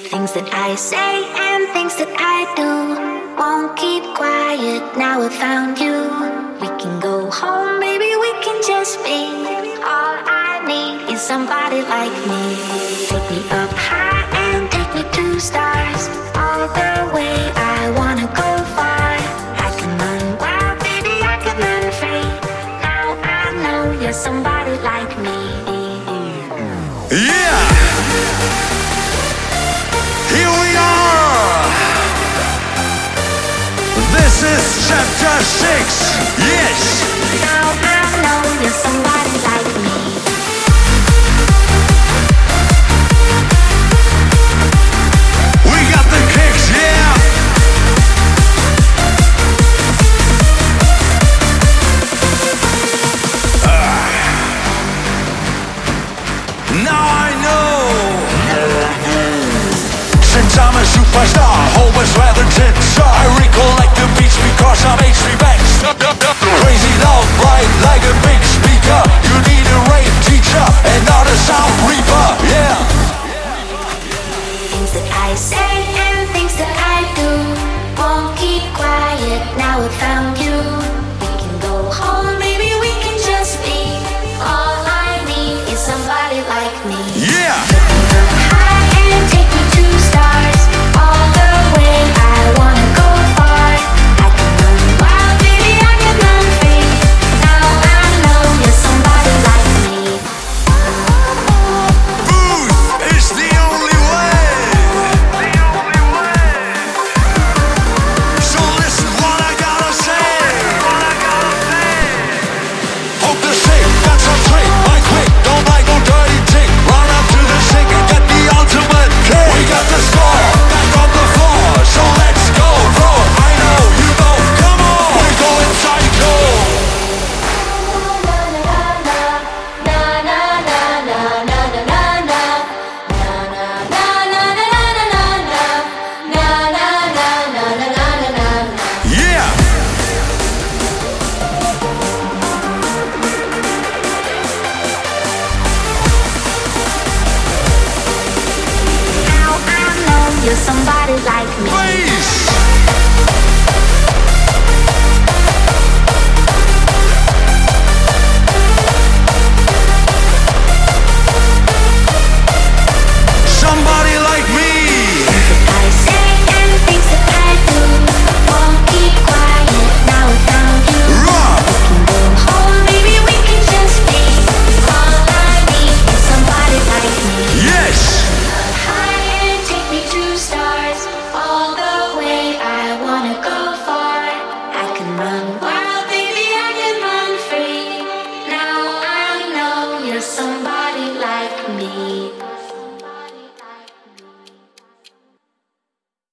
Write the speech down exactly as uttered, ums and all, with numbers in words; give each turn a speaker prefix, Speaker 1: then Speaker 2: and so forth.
Speaker 1: Things that I say and things that I do won't keep quiet. Now I found you. We can go home, maybe we can just be. All I need is somebody like me. Take me up high and take me to stars. All the way I wanna go far. I can run wild, baby, I can run free. Now I know you're somebody like me.
Speaker 2: Yeah! Here we are! This is chapter six! Yes!
Speaker 1: Now I know you're somebody like me.
Speaker 2: We got the kicks, yeah! Uh. Now I know! Since I'm a superstar, home is rather tense. I recollect the beats because I'm H P Banks. Crazy loud, bright like a big speaker. You need a rave teacher and not a sound reaper. Yeah.
Speaker 1: Things that I say and things that I do won't keep quiet. Now I found you. We can go home, maybe we can just be. All I need is somebody like me.
Speaker 2: Yeah.
Speaker 1: High and take me to stars. All the way I wanna go far. I can run wild, baby, I can run free. Now I know you're somebody like me.
Speaker 2: Booth is the only way. So listen what I gotta say. Hope the sick, got some trick, mind quick, don't like no dirty trick. Run up to the sick and get the ultimate kick. We got the score, back on the floor, so let's go, bro. I know, you know, come on, we're going psycho. Yeah.
Speaker 1: Now I know you're somebody like me.
Speaker 2: Please. Somebody like me.
Speaker 1: I say and things that I do won't keep quiet. Now I found you.
Speaker 2: Rob.
Speaker 1: We can go home, maybe we can just be. All I need is somebody like me.
Speaker 2: Yes.
Speaker 1: High and take me to stars. All the way I wanna go far. I can run wild, baby, I can run free. Now I know you're somebody like me.